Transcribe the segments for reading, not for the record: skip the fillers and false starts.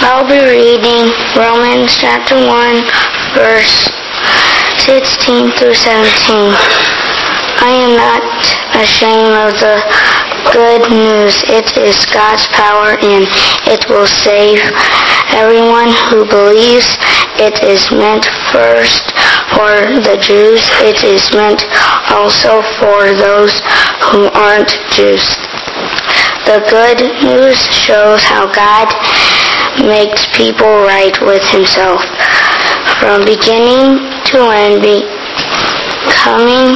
I'll be reading Romans chapter 1, verse 16 through 17. I am not ashamed of the good news. It is God's power and it will save everyone who believes. It is meant first for the Jews. It is meant also for those who aren't Jews. The good news shows how God makes people right with Himself. From beginning to end, becoming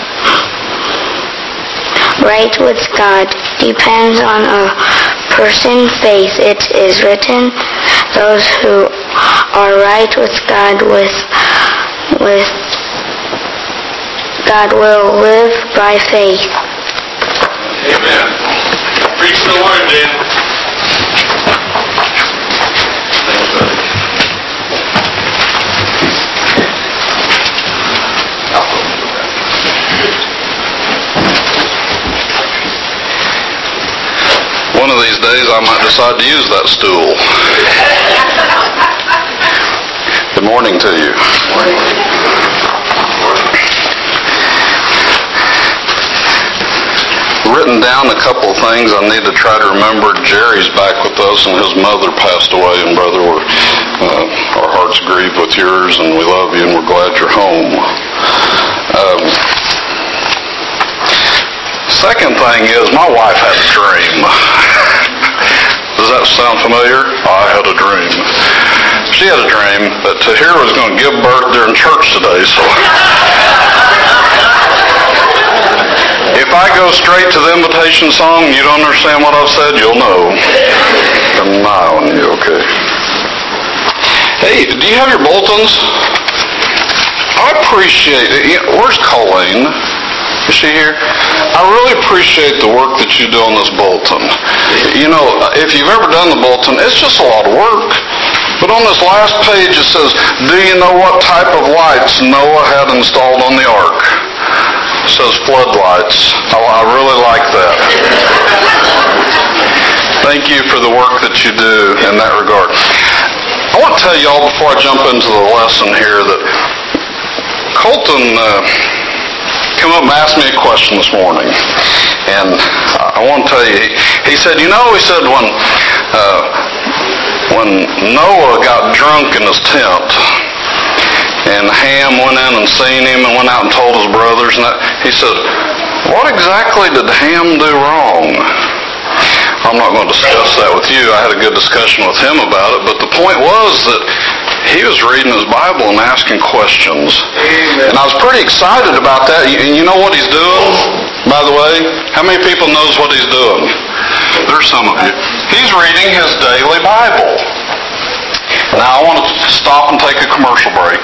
right with God depends on a person's faith. It is written, those who are right with God God will live by faith. Amen. Preach the word, Dan. Thanks, buddy. One of these days I might decide to use that stool. Good morning to you. Written down a couple of things I need to try to remember. Jerry's back with us and his mother passed away, and brother, our hearts grieve with yours, and we love you and we're glad you're home. Second thing is, my wife had a dream. Does that sound familiar? I had a dream. She had a dream that Tahir was going to give birth during church today, so if I go straight to the invitation song and you don't understand what I've said, you'll know. Keep an eye on you, okay? Hey, do you have your bulletins? I appreciate it. Where's Colleen? Is she here? I really appreciate the work that you do on this bulletin. You know, if you've ever done the bulletin, it's just a lot of work. But on this last page it says, do you know what type of lights Noah had installed on the ark? It says floodlights. I really like that. Thank you for the work that you do in that regard. I want to tell you all before I jump into the lesson here that Colton came up and asked me a question this morning. And I want to tell you, he said, when Noah got drunk in his tent, and Ham went in and seen him and went out and told his brothers, and he said, what exactly did Ham do wrong? I'm not going to discuss that with you. I had a good discussion with him about it, but the point was that he was reading his Bible and asking questions. Amen. And I was pretty excited about that. And you know what he's doing, by the way? How many people knows what he's doing? There's some of you. He's reading his daily Bible. Now, I want to stop and take a commercial break.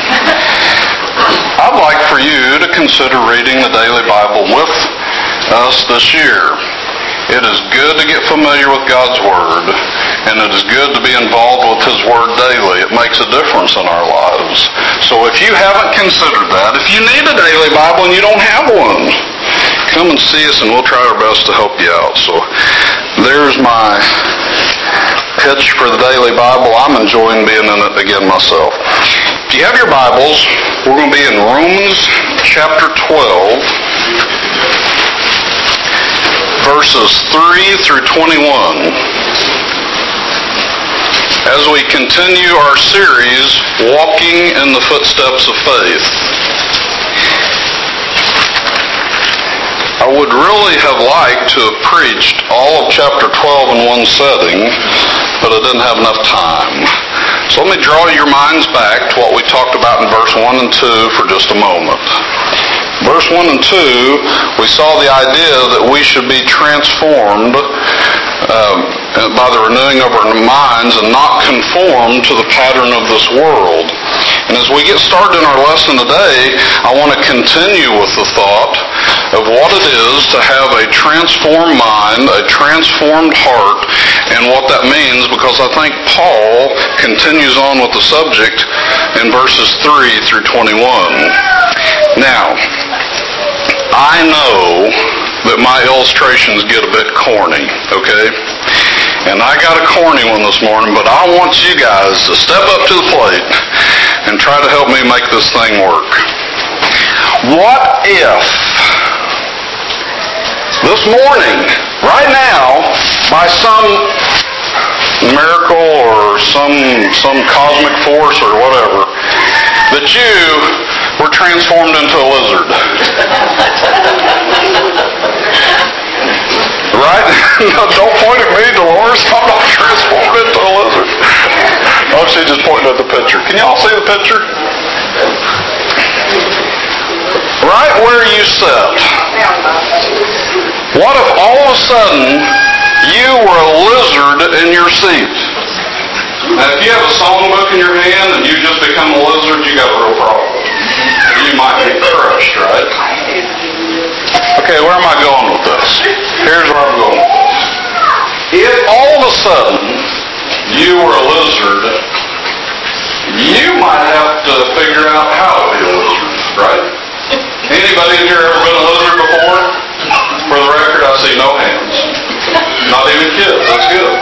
I'd like for you to consider reading the daily Bible with us this year. It is good to get familiar with God's Word, and it is good to be involved with His Word daily. It makes a difference in our lives. So if you haven't considered that, if you need a daily Bible and you don't have one, come and see us and we'll try our best to help you out. So there's my pitch for the daily Bible. I'm enjoying being in it again myself. If you have your Bibles, we're going to be in Romans chapter 12. Verses 3 through 21. As we continue our series, Walking in the Footsteps of Faith. I would really have liked to have preached all of chapter 12 in one setting, but I didn't have enough time. So let me draw your minds back to what we talked about in verse 1 and 2 for just a moment. Verse 1 and 2, we saw the idea that we should be transformed by the renewing of our minds and not conform to the pattern of this world. And as we get started in our lesson today, I want to continue with the thought of what it is to have a transformed mind, a transformed heart, and what that means, because I think Paul continues on with the subject in verses 3 through 21. Now, I know that my illustrations get a bit corny, okay? And I got a corny one this morning, but I want you guys to step up to the plate and try to help me make this thing work. What if this morning, right now, by some miracle or some cosmic force or whatever, that you were transformed into a lizard? Right? No, don't point at me, Dolores. I'm not transformed into a lizard. Oh, she just pointed at the picture. Can y'all see the picture? Right where you sit. What if all of a sudden you were a lizard in your seat? Now, if you have a songbook in your hand and you just become a lizard, you got a real problem. You might get crushed, right? Okay, where am I going with this? Here's where I'm going with this. If all of a sudden you were a lizard, you might have to figure out how to be a lizard, right? Anybody in here ever been a lizard before? For the record, I see no hands. Not even kids. That's good.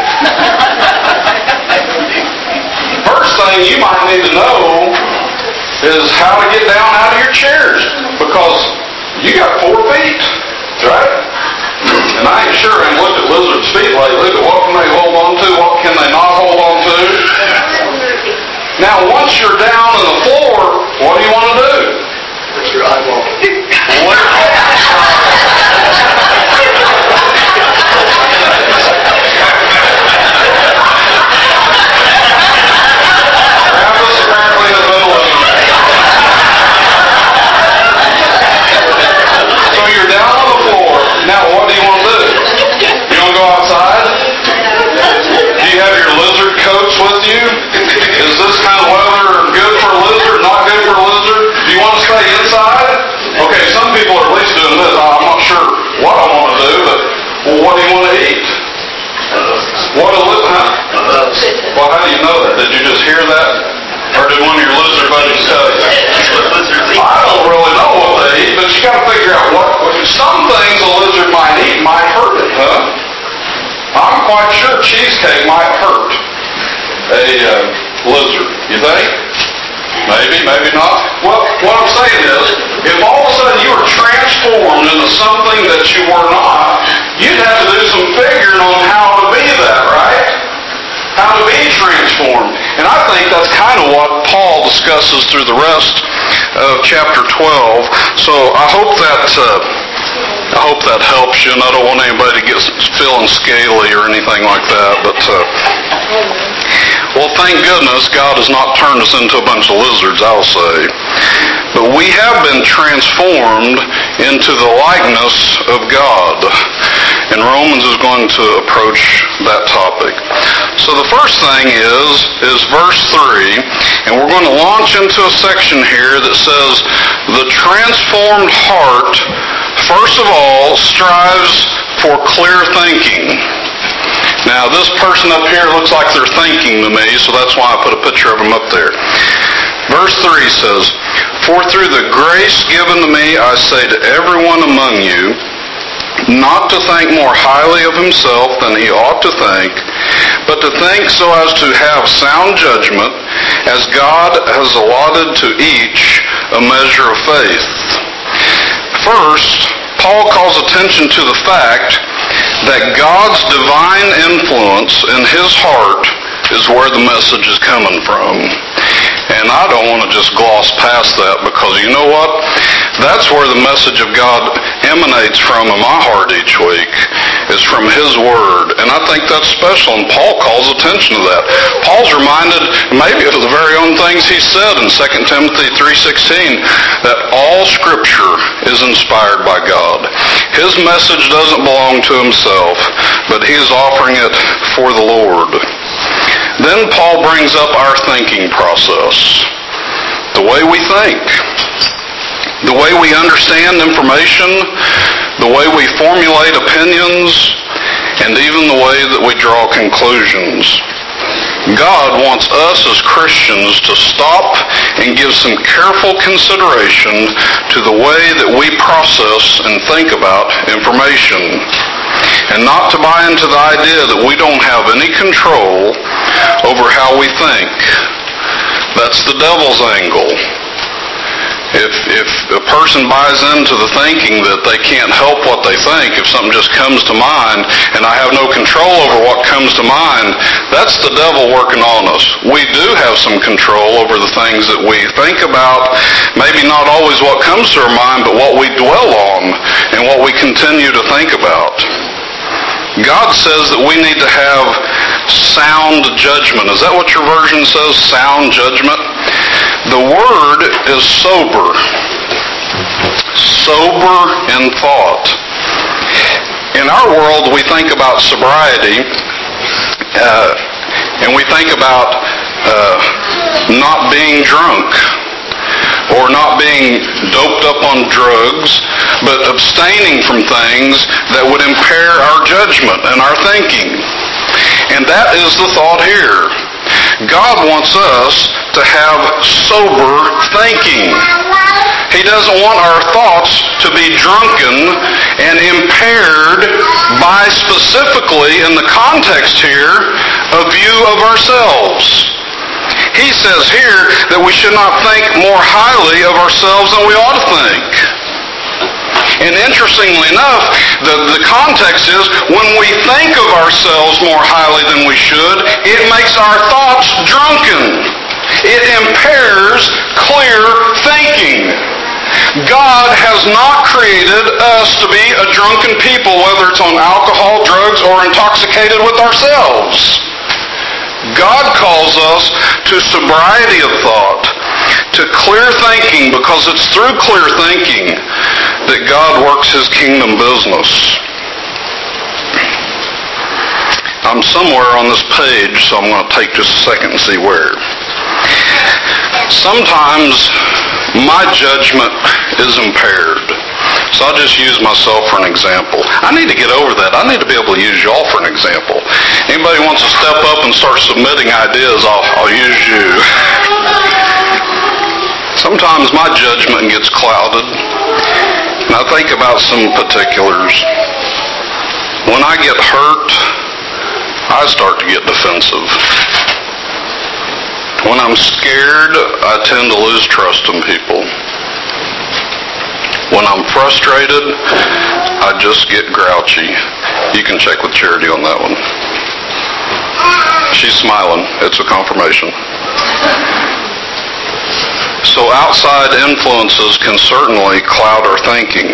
First thing you might need to know is how to get down out of your chairs, because you got 4 feet, right? And I ain't sure I looked at lizards' feet lately, but what can they hold on to? What can they not hold on to? Now, once you're down on the floor, what do you want to do? Put your eyeball. Travis apparently has been a lizard. So you're down on the floor. Now, what do you want to do? You want to go outside? Do you have your lizard coats with you? Is this kind of weather good for a lizard, not good for a lizard? Do you want to stay inside? Okay, some people are at least doing this. I'm not sure what I want to do, but what do you want to eat? What a lizard, huh? Well, how do you know that? Did you just hear that? Or did one of your lizard buddies tell you? I don't really know what they eat, but you got to figure out what. Some things a lizard might eat might hurt it, huh? I'm quite sure cheesecake might hurt a lizard. You think? Maybe, maybe not. Well, what I'm saying is, if all of a sudden you were transformed into something that you were not, you'd have to do some figuring on how to be that, right? How to be transformed. And I think that's kind of what Paul discusses through the rest of chapter 12. So I hope that helps you, and I don't want anybody to get feeling scaly or anything like that. But well, thank goodness God has not turned us into a bunch of lizards, I'll say. But we have been transformed into the likeness of God. And Romans is going to approach that topic. So the first thing is verse 3, and we're going to launch into a section here that says, the transformed heart, first of all, strives for clear thinking. Now, this person up here looks like they're thinking to me, so that's why I put a picture of them up there. Verse 3 says, for through the grace given to me, I say to everyone among you, not to think more highly of himself than he ought to think, but to think so as to have sound judgment, as God has allotted to each a measure of faith. First, Paul calls attention to the fact that God's divine influence in his heart is where the message is coming from. And I don't want to just gloss past that, because you know what? That's where the message of God emanates from in my heart each week, is from His Word. And I think that's special, and Paul calls attention to that. Paul's reminded maybe of the very own things he said in 2 Timothy 3:16, that all Scripture is inspired by God. His message doesn't belong to himself, but he is offering it for the Lord. Then Paul brings up our thinking process. The way we think. The way we understand information. The way we formulate opinions. And even the way that we draw conclusions. God wants us as Christians to stop and give some careful consideration to the way that we process and think about information. and not to buy into the idea that we don't have any control over how we think. That's the devil's angle. If a person buys into the thinking that they can't help what they think, if something just comes to mind and I have no control over what comes to mind, that's the devil working on us. We do have some control over the things that we think about, maybe not always what comes to our mind, but what we dwell on and what we continue to think about. God says that we need to have sound judgment. Is that what your version says, sound judgment? The word is sober. Sober in thought. In our world, we think about sobriety, and we think about not being drunk, or not being doped up on drugs, but abstaining from things that would impair our judgment and our thinking. And that is the thought here. God wants us to have sober thinking. He doesn't want our thoughts to be drunken and impaired by, specifically in the context here, a view of ourselves. He says here that we should not think more highly of ourselves than we ought to think. And interestingly enough, the context is when we think of ourselves more highly than we should, it makes our thoughts drunken. It impairs clear thinking. God has not created us to be a drunken people, whether it's on alcohol, drugs, or intoxicated with ourselves. God calls us to sobriety of thought, to clear thinking, because it's through clear thinking that God works His kingdom business. I'm somewhere on this page, so I'm going to take just a second and see where. Sometimes my judgment is impaired. So I'll just use myself for an example. I need to get over that. I need to be able to use y'all for an example. Anybody wants to step up and start submitting ideas, I'll use you. Sometimes my judgment gets clouded. And I think about some particulars. When I get hurt, I start to get defensive. When I'm scared, I tend to lose trust in people. When I'm frustrated, I just get grouchy. You can check with Charity on that one. She's smiling. It's a confirmation. So outside influences can certainly cloud our thinking.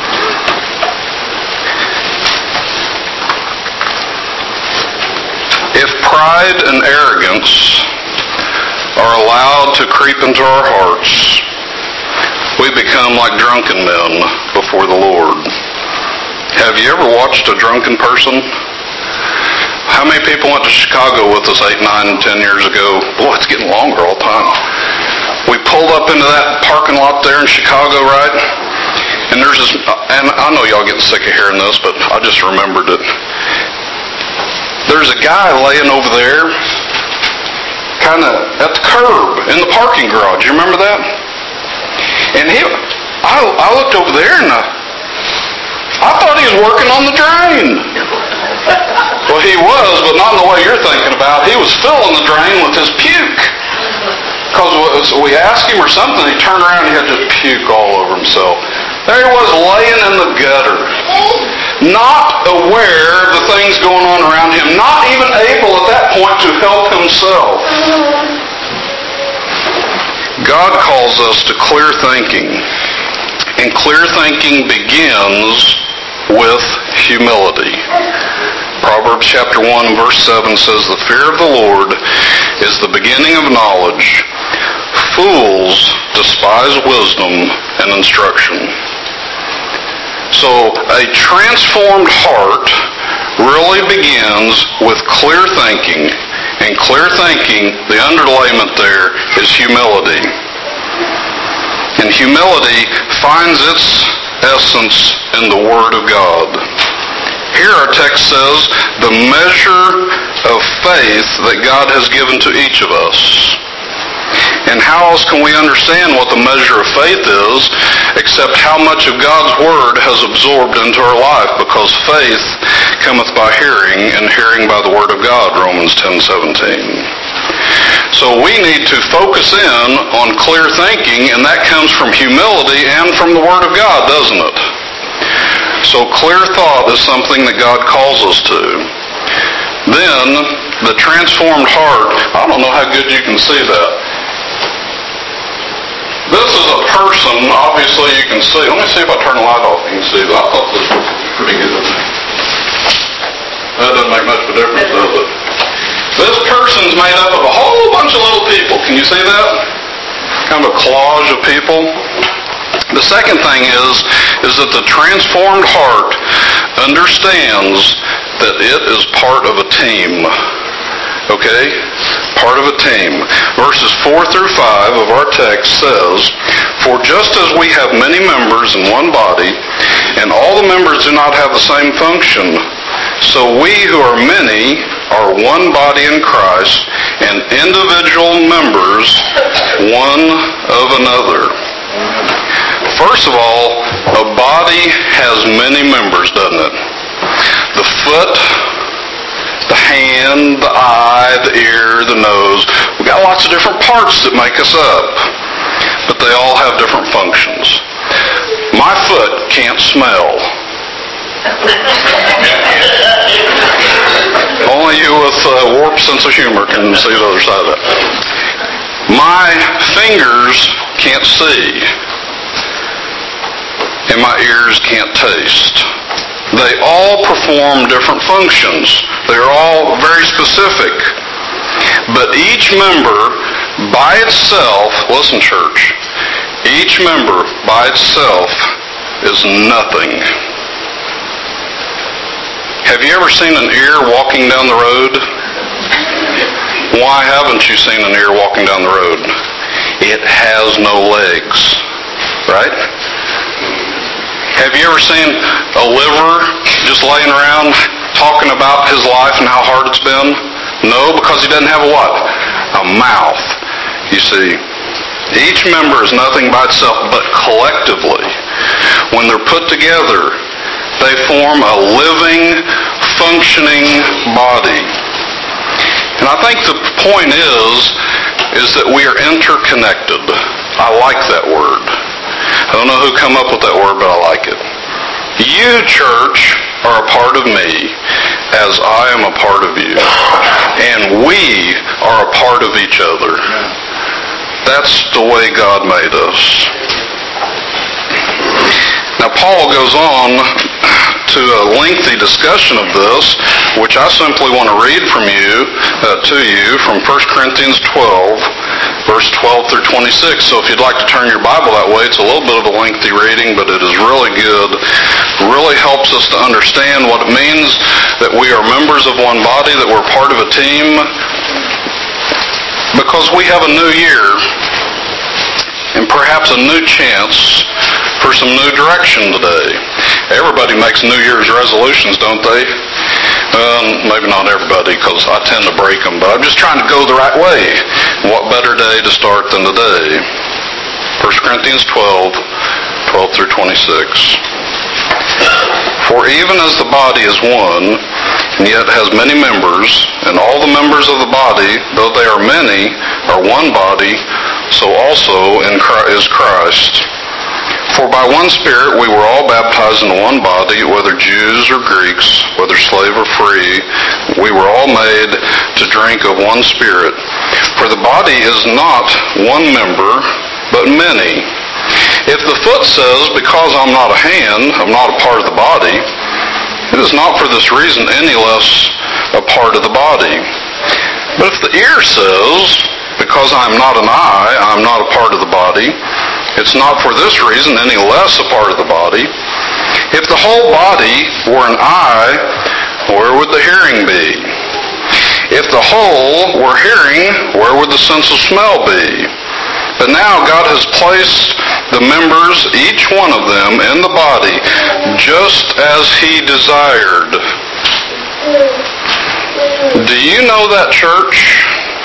If pride and arrogance are allowed to creep into our hearts, we become like drunken men before the Lord. Have you ever watched a drunken person? How many people went to Chicago with us 8, 9, 10 years ago? Boy, it's getting longer all the time. We pulled up into that parking lot there in Chicago, right? And there's this, and I know y'all getting sick of hearing this, but I just remembered it. There's a guy laying over there, kind of at the curb in the parking garage. You remember that? And I looked over there and I thought he was working on the drain. Well, he was, but not in the way you're thinking about. He was filling the drain with his puke. Because we asked him or something, he turned around and he had just puke all over himself. There he was laying in the gutter, not aware of the things going on around him, not even able at that point to help himself. God calls us to clear thinking, and clear thinking begins with humility. Proverbs chapter 1 verse 7 says, "The fear of the Lord is the beginning of knowledge. Fools despise wisdom and instruction." So a transformed heart really begins with clear thinking. And clear thinking, the underlayment there is humility. And humility finds its essence in the Word of God. Here our text says, the measure of faith that God has given to each of us. And how else can we understand what the measure of faith is except how much of God's Word has absorbed into our life? Because faith cometh by hearing, and hearing by the Word of God, Romans 10:17. So we need to focus in on clear thinking, and that comes from humility and from the Word of God, doesn't it? So clear thought is something that God calls us to. Then, the transformed heart, I don't know how good you can see that. This is a person, obviously you can see. Let me see if I turn the light off, you can see that. I thought this was pretty good. That doesn't make much of a difference, does it? This person's made up of a whole bunch of little people. Can you see that? Kind of a collage of people. The second thing is that the transformed heart understands that it is part of a team. Okay? Part of a team. Verses 4 through 5 of our text says, "For just as we have many members in one body, and all the members do not have the same function, so we who are many are one body in Christ, and individual members one of another." First of all, a body has many members, doesn't it? The foot, the hand, the eye, the ear, the nose. We've got lots of different parts that make us up, but they all have different functions. My foot can't smell. Only you with a warped sense of humor can see the other side of that. My fingers can't see, and my ears can't taste. They all perform different functions. They're all very specific. But each member by itself, listen church, each member by itself is nothing. Have you ever seen an ear walking down the road? Why haven't you seen an ear walking down the road? It has no legs, right? Have you ever seen a liver just laying around talking about his life and how hard it's been? No, because he doesn't have a what? A mouth. You see, each member is nothing by itself, but collectively, when they're put together, they form a living, functioning body. And I think the point is that we are interconnected. I like that word. I don't know who come up with that word, but I like it. You, church, are a part of me as I am a part of you. And we are a part of each other. That's the way God made us. Now, Paul goes on to a lengthy discussion of this, which I simply want to read from to you from 1 Corinthians 12, verse 12 through 26. So if you'd like to turn your Bible that way, it's a little bit of a lengthy reading, but it is really good. It really helps us to understand what it means that we are members of one body, that we're part of a team, because we have a new year and perhaps a new chance for some new direction today. Everybody makes New Year's resolutions, don't they? Maybe not everybody, because I tend to break them, but I'm just trying to go the right way. What better day to start than today? 1 Corinthians 12 through 26. "For even as the body is one, and yet has many members, and all the members of the body, though they are many, are one body, so also is Christ. For by one Spirit we were all baptized into one body, whether Jews or Greeks, whether slave or free, we were all made to drink of one Spirit. For the body is not one member, but many. If the foot says, because I'm not a hand, I'm not a part of the body, it is not for this reason any less a part of the body. But if the ear says, because I'm not an eye, I'm not a part of the body, it's not for this reason any less a part of the body. If the whole body were an eye, where would the hearing be? If the whole were hearing, where would the sense of smell be? But now God has placed the members, each one of them, in the body, just as He desired." Do you know that, church?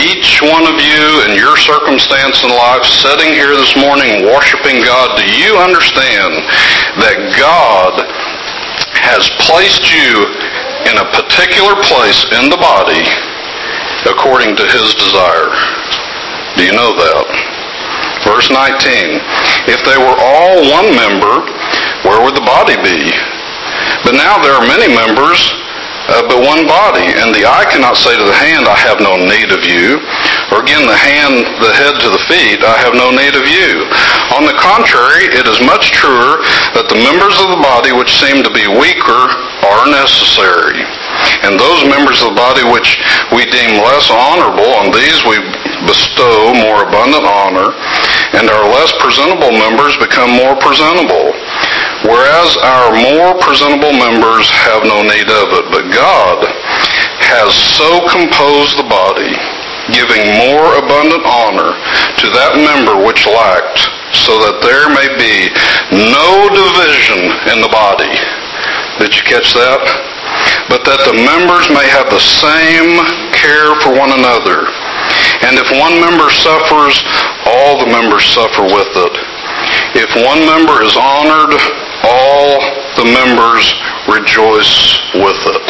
each one of you in your circumstance in life, sitting here this morning worshiping God, do you understand that God has placed you in a particular place in the body according to His desire? Do you know that? Verse 19, if they were all one member, where would the body be? But now there are many members, but one body. And the eye cannot say to the hand, I have no need of you. Or again, the head to the feet, I have no need of you. On the contrary, it is much truer that the members of the body which seem to be weaker are necessary. And those members of the body which we deem less honorable, on these we bestow more abundant honor, and our less presentable members become more presentable. Whereas our more presentable members have no need of it, but God has so composed the body, giving more abundant honor to that member which lacked, so that there may be no division in the body. Did you catch that? But that the members may have the same care for one another. And if one member suffers, all the members suffer with it. If one member is honored, all the members rejoice with it.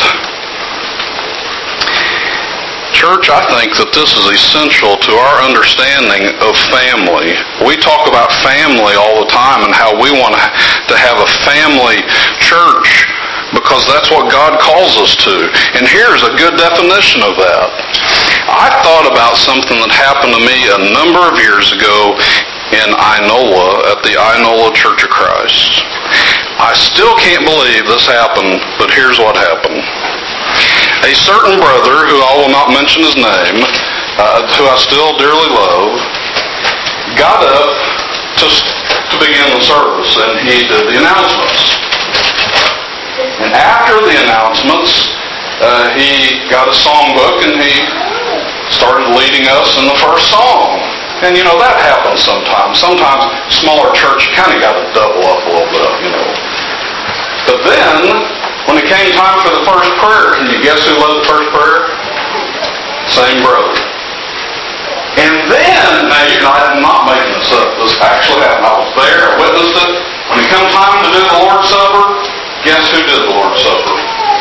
Church, I think that this is essential to our understanding of family. We talk about family all the time and how we want to have a family church because that's what God calls us to. And here's a good definition of that. I thought about something that happened to me a number of years ago in Inola, at the Inola Church of Christ. I still can't believe this happened, but here's what happened. A certain brother, who I will not mention his name, who I still dearly love, got up to begin the service, and he did the announcements. And after the announcements, he got a songbook, and he started leading us in the first song. And, that happens sometimes. Sometimes smaller church, you kind of got to double up a little bit, But then, when it came time for the first prayer, can you guess who led the first prayer? Same brother. And then, now I'm not making this up. This actually happened. I was there. I witnessed it. When it came time to do the Lord's Supper, guess who did the Lord's Supper?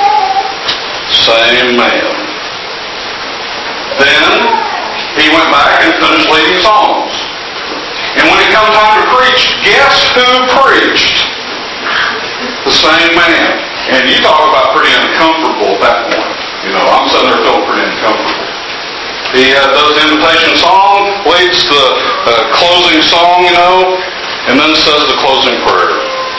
Same man. Then, he went back and finished leading songs. And when it come time to preach, guess who preached? The same man. And you talk about pretty uncomfortable at that point. I'm sitting there feeling pretty uncomfortable. He does the invitation song, leads the closing song, and then says the closing prayer.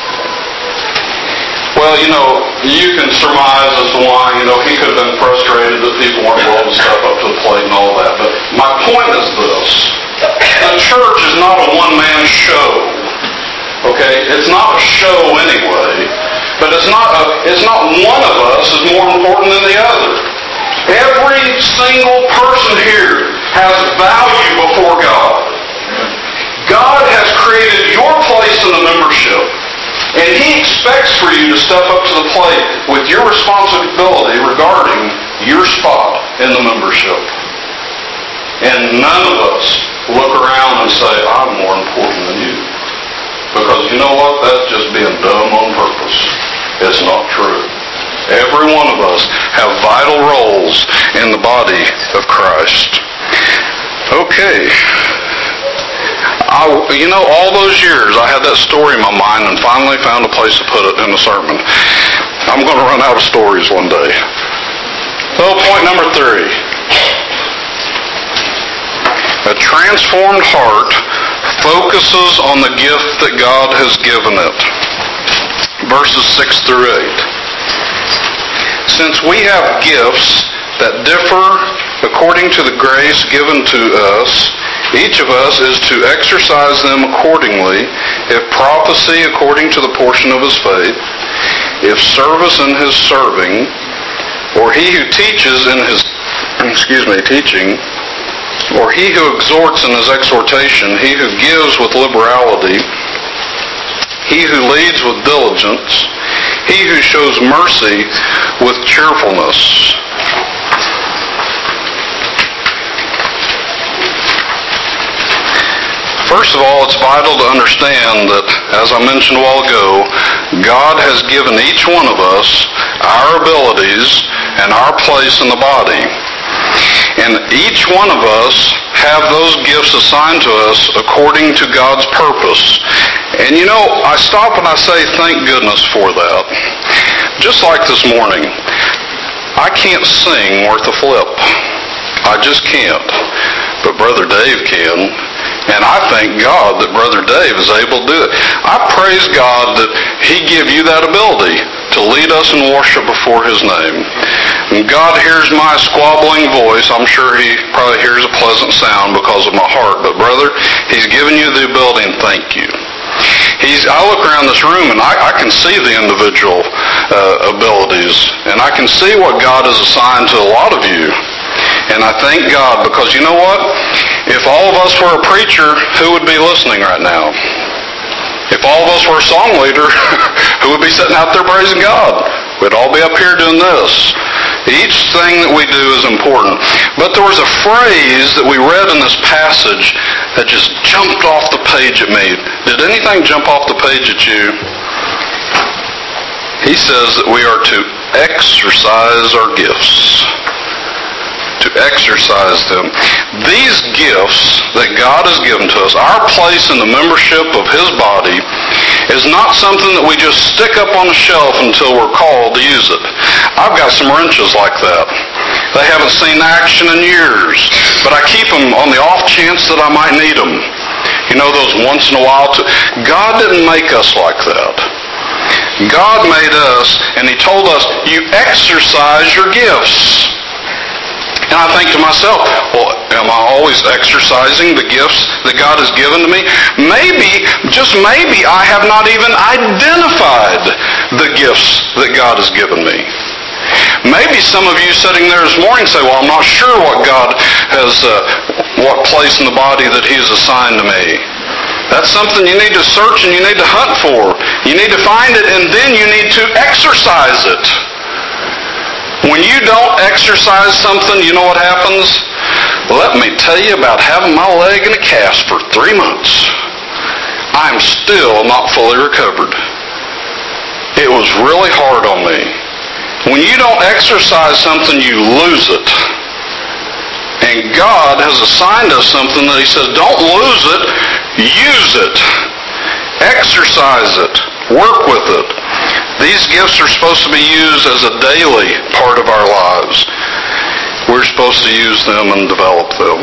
Well, you can surmise as to why, he could have been frustrated that people weren't willing to step up to the plate and all that. But my point is this. The church is not a one-man show. Okay? It's not a show anyway. But it's not one of us is more important than the other. Every single person here has value before God. God has created your place in the membership. And He expects for you to step up to the plate with your responsibility regarding your spot in the membership. And none of us look around and say, I'm more important than you. Because you know what? That's just being dumb on purpose. It's not true. Every one of us have vital roles in the body of Christ. Okay. All those years I had that story in my mind and finally found a place to put it in the sermon. I'm going to run out of stories one day. So point number 3. A transformed heart focuses on the gift that God has given it. Verses 6 through 8. Since we have gifts that differ according to the grace given to us, each of us is to exercise them accordingly, if prophecy according to the portion of his faith, if service in his serving, or he who teaches in his teaching, or he who exhorts in his exhortation, he who gives with liberality, he who leads with diligence, he who shows mercy with cheerfulness. First of all, it's vital to understand that, as I mentioned a while ago, God has given each one of us our abilities and our place in the body. And each one of us have those gifts assigned to us according to God's purpose. And you know, I stop and I say thank goodness for that. Just like this morning, I can't sing worth a flip. I just can't. But Brother Dave can. And I thank God that Brother Dave is able to do it. I praise God that He give you that ability to lead us in worship before His name. When God hears my squabbling voice, I'm sure He probably hears a pleasant sound because of my heart. But brother, He's given you the ability, and thank you. I look around this room and I can see the individual abilities, and I can see what God has assigned to a lot of you. And I thank God, because you know what? If all of us were a preacher, who would be listening right now? If all of us were a song leader, who would be sitting out there praising God? We'd all be up here doing this. Each thing that we do is important. But there was a phrase that we read in this passage that just jumped off the page at me. Did anything jump off the page at you? He says that we are to exercise our gifts. To exercise them. These gifts that God has given to us, our place in the membership of His body, is not something that we just stick up on a shelf until we're called to use it. I've got some wrenches like that. They haven't seen action in years, but I keep them on the off chance that I might need them. You know, those once in a while. God didn't make us like that. God made us, and He told us, you exercise your gifts. And I think to myself, well, am I always exercising the gifts that God has given to me? Maybe, just maybe, I have not even identified the gifts that God has given me. Maybe some of you sitting there this morning say, well, I'm not sure what God has, what place in the body that He has assigned to me. That's something you need to search and you need to hunt for. You need to find it, and then you need to exercise it. When you don't exercise something, you know what happens? Let me tell you about having my leg in a cast for 3 months. I'm still not fully recovered. It was really hard on me. When you don't exercise something, you lose it. And God has assigned us something that He says, don't lose it, use it. Exercise it. Work with it. These gifts are supposed to be used as a daily part of our lives. We're supposed to use them and develop them.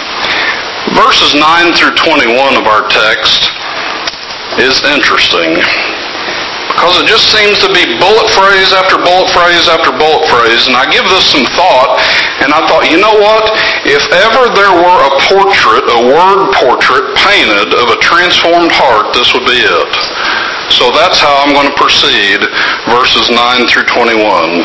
Verses 9 through 21 of our text is interesting, because it just seems to be bullet phrase after bullet phrase after bullet phrase. And I give this some thought, and I thought, you know what? If ever there were a portrait, a word portrait painted of a transformed heart, this would be it. So that's how I'm going to proceed, verses 9 through 21.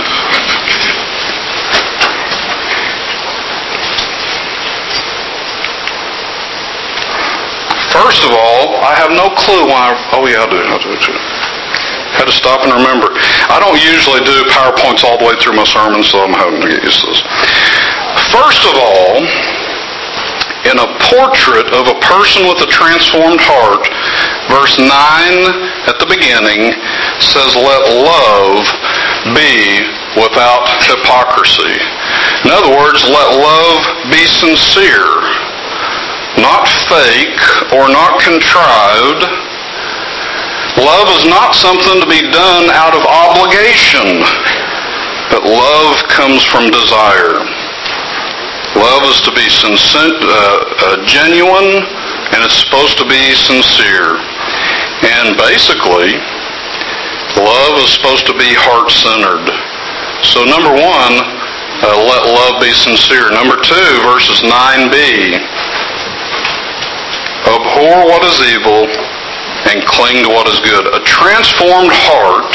First of all, I have no clue why. I do too. Had to stop and remember. I don't usually do PowerPoints all the way through my sermon, so I'm having to get used to this. First of all, in a portrait of a person with a transformed heart, verse 9 at the beginning says, let love be without hypocrisy. In other words, let love be sincere, not fake or not contrived. Love is not something to be done out of obligation, but love comes from desire. Love is to be genuine, and it's supposed to be sincere. And basically, love is supposed to be heart-centered. So number 1, let love be sincere. Number 2, verses 9b, abhor what is evil and cling to what is good. A transformed heart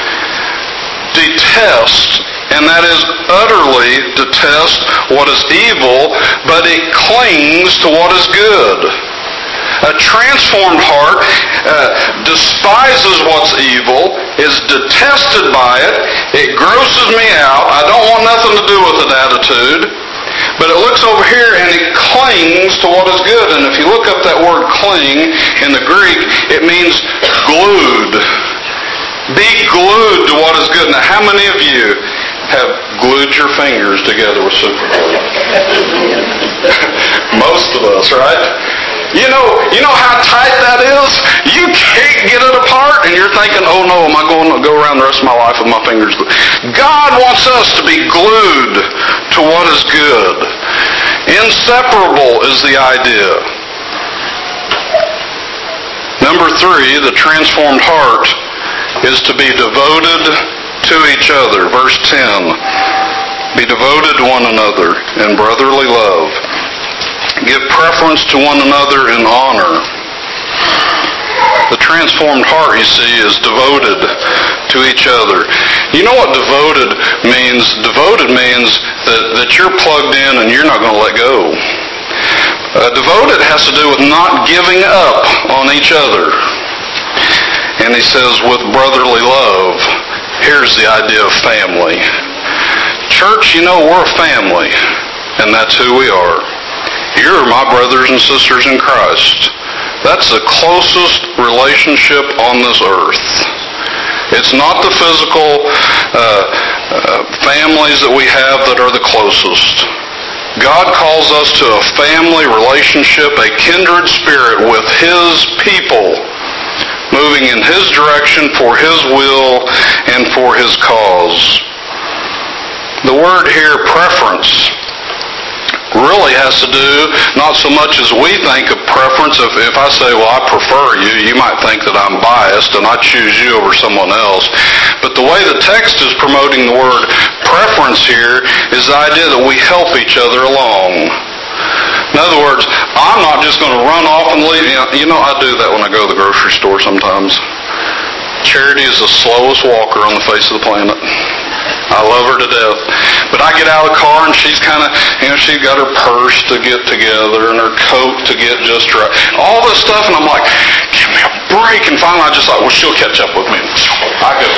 detests, and that is utterly detest what is evil, but it clings to what is good. A transformed heart despises what's evil, is detested by it, it grosses me out, I don't want nothing to do with it attitude, but it looks looks over here and he clings to what is good. And if you look up that word cling in the Greek, it means glued. Be glued to what is good. Now, how many of you have glued your fingers together with super glue? Most of us, right? You know how tight that is? You can't get it apart, and you're thinking, oh no, am I going to go around the rest of my life with my fingers glued? God wants us to be glued to what is good. Inseparable is the idea. Number 3, the transformed heart is to be devoted to each other. Verse 10, be devoted to one another in brotherly love. Give preference to one another in honor. The transformed heart, you see, is devoted to each other. You know what devoted means? Devoted means that you're plugged in and you're not going to let go. Devoted has to do with not giving up on each other. And he says, with brotherly love. Here's the idea of family. Church, we're a family, and that's who we are. You're my brothers and sisters in Christ. That's the closest relationship on this earth. It's not the physical families that we have that are the closest. God calls us to a family relationship, a kindred spirit with His people, moving in His direction for His will and for His cause. The word here, preference, really has to do not so much as we think of preference. If I say, well, I prefer you, you might think that I'm biased and I choose you over someone else. But the way the text is promoting the word preference here is the idea that we help each other along. In other words, I'm not just going to run off and leave. I do that when I go to the grocery store sometimes. Charity is the slowest walker on the face of the planet. I love her to death. But I get out of the car and she's kind of, she's got her purse to get together and her coat to get just right. All this stuff, and I'm like, give me a break. And finally I just thought, well, she'll catch up with me. I go.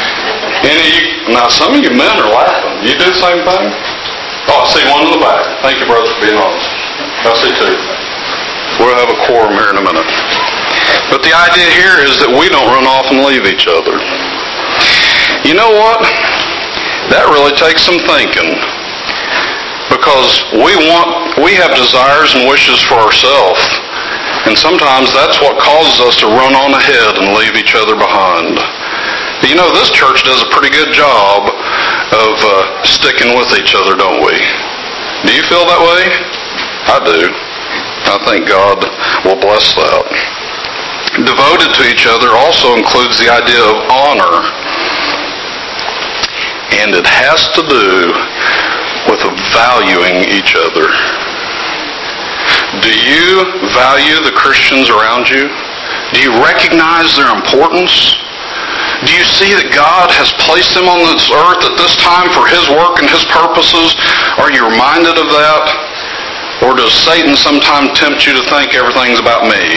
Now some of you men are laughing. You do the same thing? Oh, I see one in the back. Thank you, brother, for being honest. I see two. We'll have a quorum here in a minute. But the idea here is that we don't run off and leave each other. You know what? That really takes some thinking. Because we have desires and wishes for ourselves. And sometimes that's what causes us to run on ahead and leave each other behind. This church does a pretty good job of sticking with each other, don't we? Do you feel that way? I do. I think God will bless that. Devoted to each other also includes the idea of honor. And it has to do with valuing each other. Do you value the Christians around you? Do you recognize their importance? Do you see that God has placed them on this earth at this time for His work and His purposes? Are you reminded of that? Or does Satan sometimes tempt you to think everything's about me?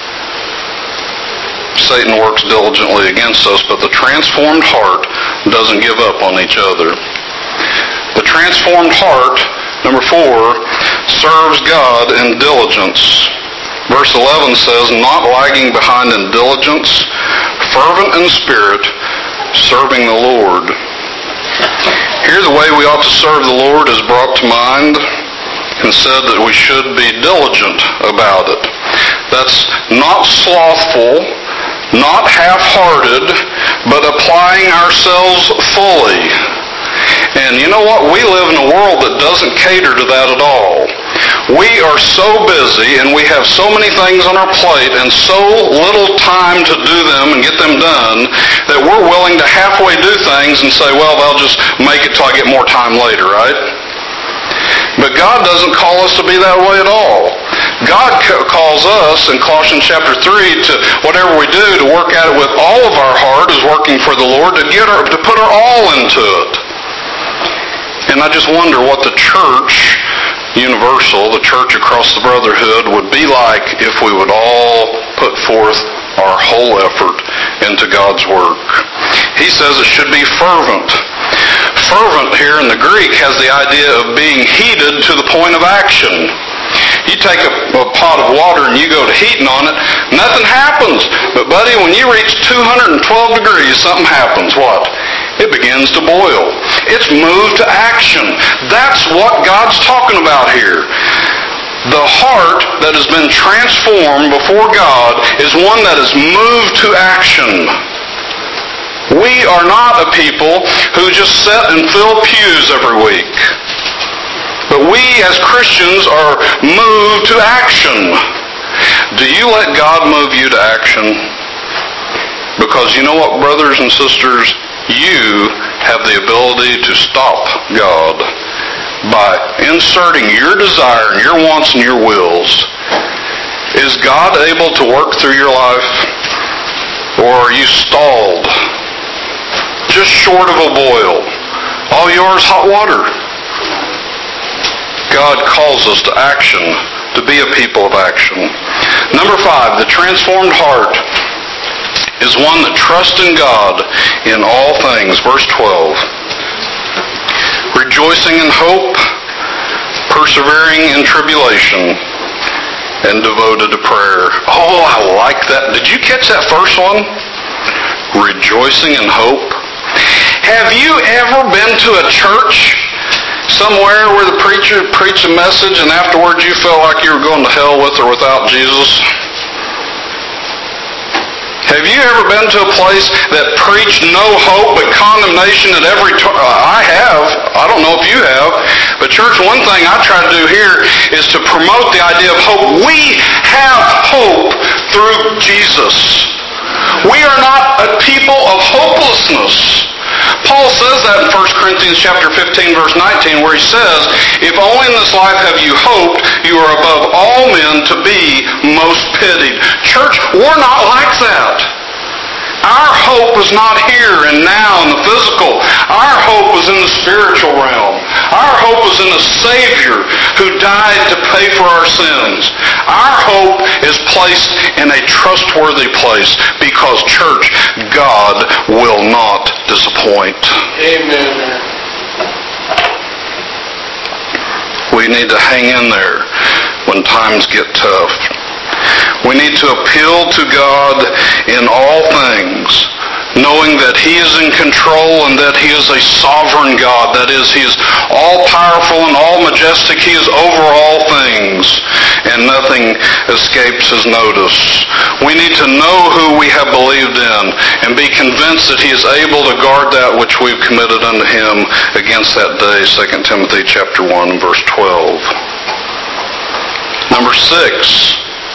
Satan works diligently against us, but the transformed heart doesn't give up on each other. The transformed heart, number 4, serves God in diligence. Verse 11 says, not lagging behind in diligence, fervent in spirit, serving the Lord. Here the way we ought to serve the Lord is brought to mind and said that we should be diligent about it. That's not slothful, not half-hearted, but applying ourselves fully. And you know what? We live in a world that doesn't cater to that at all. We are so busy and we have so many things on our plate and so little time to do them and get them done that we're willing to halfway do things and say, well, they'll just make it till I get more time later, right? But God doesn't call us to be that way at all. God calls us in Colossians chapter 3 to whatever we do to work at it with all of our heart as working for the Lord, to put our all into it. And I just wonder what the church universal, the church across the brotherhood, would be like if we would all put forth our whole effort into God's work. He says it should be fervent. fervent here in the Greek has the idea of being heated to the point of action. You take a pot of water and you go to heating on it, nothing happens. But buddy, when you reach 212 degrees, something happens. What? It begins to boil. It's moved to action. That's what God's talking about here. The heart that has been transformed before God is one that is moved to action. We are not a people who just sit and fill pews every week. But we as Christians are moved to action. Do you let God move you to action? Because you know what, brothers and sisters? You have the ability to stop God by inserting your desire and your wants and your wills. Is God able to work through your life? Or are you stalled? Just short of a boil. All yours, hot water. God calls us to action, to be a people of action. Number 5, the transformed heart is one that trusts in God in all things. Verse 12. Rejoicing in hope, persevering in tribulation, and devoted to prayer. Oh, I like that. Did you catch that first one? Rejoicing in hope. Have you ever been to a church somewhere where the preacher preached a message and afterwards you felt like you were going to hell with or without Jesus? Have you ever been to a place that preached no hope but condemnation at every turn? I have. I don't know if you have. But church, one thing I try to do here is to promote the idea of hope. We have hope through Jesus. We are not a people of hopelessness. Paul says that in 1 Corinthians chapter 15, verse 19, where he says, if only in this life have you hoped, you are above all men to be most pitied. Church, we're not like that. Our hope is not here and now in the physical. Our hope is in the spiritual realm. Our hope is in a Savior who died to pay for our sins. Our hope is placed in a trustworthy place because, church, God will not disappoint. Amen. We need to hang in there when times get tough. We need to appeal to God in all things, knowing that He is in control and that He is a sovereign God. That is, He is all-powerful and all-majestic. He is over all things, and nothing escapes His notice. We need to know who we have believed in and be convinced that He is able to guard that which we've committed unto Him against that day, 2 Timothy chapter 1, verse 12. Number 6.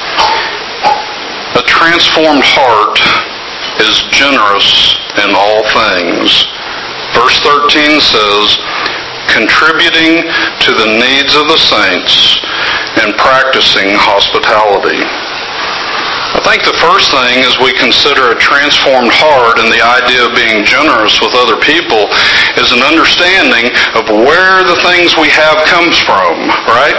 A transformed heart is generous in all things. Verse 13 says, contributing to the needs of the saints and practicing hospitality. I think the first thing is we consider a transformed heart and the idea of being generous with other people is an understanding of where the things we have comes from, right?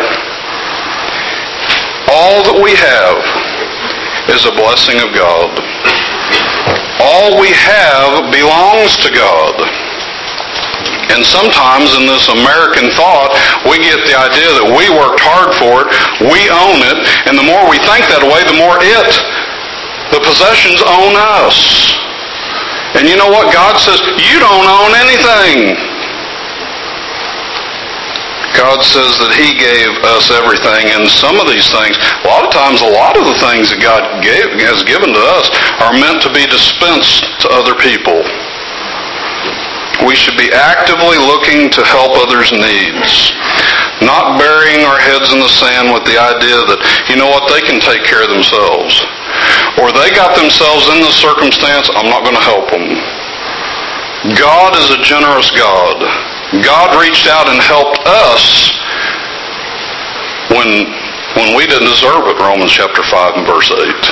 All that we have is a blessing of God. All we have belongs to God. And sometimes in this American thought, we get the idea that we worked hard for it, we own it, and the more we think that way, the more the possessions own us. And you know what? God says, you don't own anything. God says that He gave us everything, and some of these things, a lot of the things that God has given to us are meant to be dispensed to other people. We should be actively looking to help others' needs, not burying our heads in the sand with the idea that, you know what, they can take care of themselves. Or they got themselves in this circumstance, I'm not going to help them. God is a generous God. God reached out and helped us when we didn't deserve it, Romans chapter 5 and verse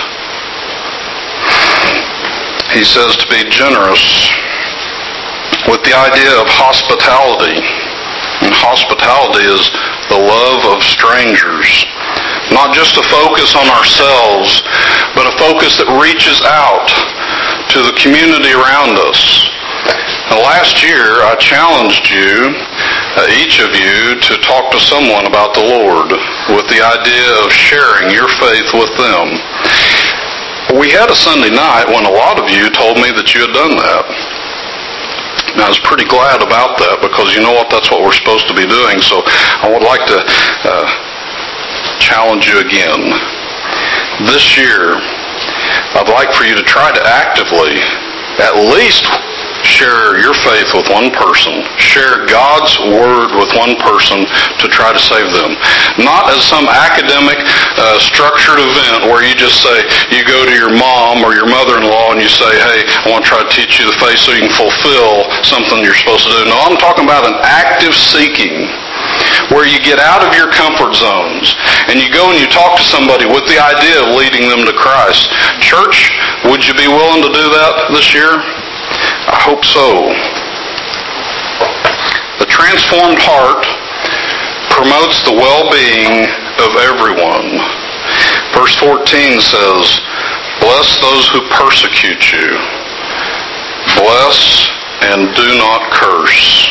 8. He says to be generous with the idea of hospitality. And hospitality is the love of strangers. Not just a focus on ourselves, but a focus that reaches out to the community around us. Now, last year, I challenged you, each of you, to talk to someone about the Lord with the idea of sharing your faith with them. We had a Sunday night when a lot of you told me that you had done that. And I was pretty glad about that because you know what? That's what we're supposed to be doing. So I would like to challenge you again. This year, I'd like for you to try to actively at least share your faith with one person. Share God's Word with one person to try to save them. Not as some academic, structured event where you just say, you go to your mom or your mother-in-law and you say, hey, I want to try to teach you the faith so you can fulfill something you're supposed to do. No, I'm talking about an active seeking where you get out of your comfort zones and you go and you talk to somebody with the idea of leading them to Christ. Church, would you be willing to do that this year? I hope so. The transformed heart promotes the well-being of everyone. Verse 14 says, bless those who persecute you. Bless and do not curse.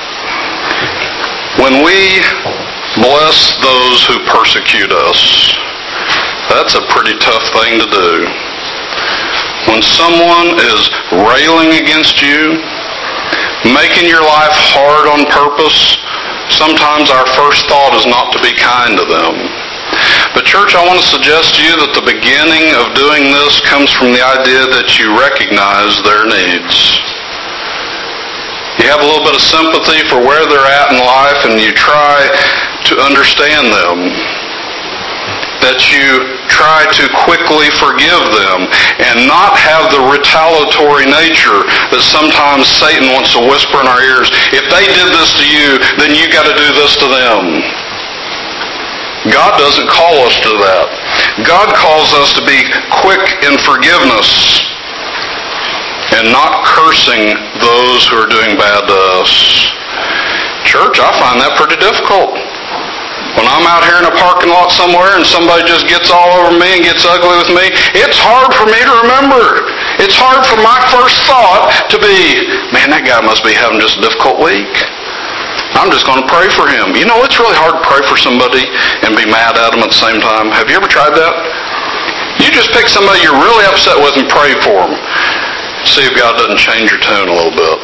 When we bless those who persecute us, that's a pretty tough thing to do. When someone is railing against you, making your life hard on purpose, sometimes our first thought is not to be kind to them. But church, I want to suggest to you that the beginning of doing this comes from the idea that you recognize their needs. You have a little bit of sympathy for where they're at in life and you try to understand them. That you try to quickly forgive them and not have the retaliatory nature that sometimes Satan wants to whisper in our ears. If they did this to you, then you got to do this to them. God doesn't call us to that. God calls us to be quick in forgiveness and not cursing those who are doing bad to us. Church, I find that pretty difficult. When I'm out here in a parking lot somewhere and somebody just gets all over me and gets ugly with me, it's hard for me to remember. It's hard for my first thought to be, man, that guy must be having just a difficult week. I'm just going to pray for him. You know, it's really hard to pray for somebody and be mad at them at the same time. Have you ever tried that? You just pick somebody you're really upset with and pray for them. See if God doesn't change your tone a little bit.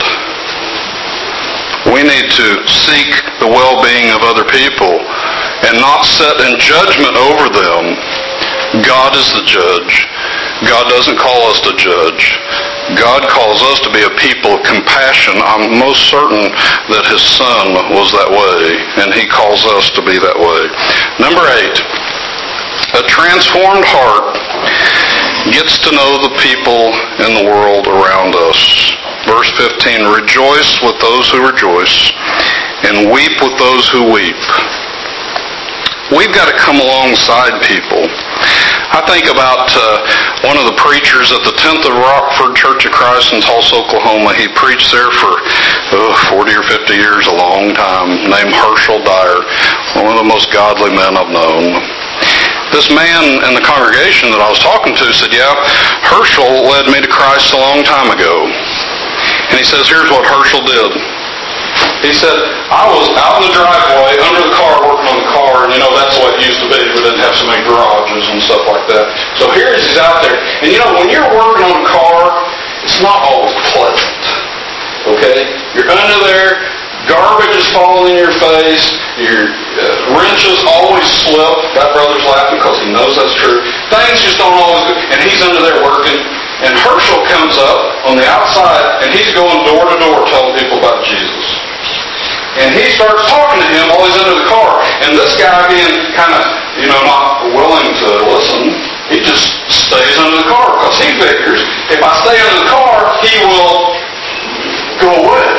We need to seek the well-being of other people and not set in judgment over them. God is the judge. God doesn't call us to judge. God calls us to be a people of compassion. I'm most certain that His Son was that way, and He calls us to be that way. Number 8, a transformed heart gets to know the people in the world around us. Verse 15, rejoice with those who rejoice and weep with those who weep. We've got to come alongside people. I think about one of the preachers at the 10th of Rockford Church of Christ in Tulsa, Oklahoma. He preached there for 40 or 50 years, a long time, named Herschel Dyer, one of the most godly men I've known. This man in the congregation that I was talking to said, yeah, Herschel led me to Christ a long time ago. And he says, here's what Herschel did. He said, I was out in the driveway, under the car, working on the car, and you know, that's what it used to be. We didn't have so many garages and stuff like that. So here he's out there. And you know, when you're working on a car, it's not always pleasant. Okay? You're under there, garbage is falling in your face, your wrenches always slip. That brother's laughing because he knows that's true. Things just don't always go, and he's under there working. And Herschel comes up on the outside, and he's going door to door telling people about Jesus. And he starts talking to him while he's under the car. And this guy being kind of, not willing to listen, he just stays under the car because he figures if I stay under the car, he will go away.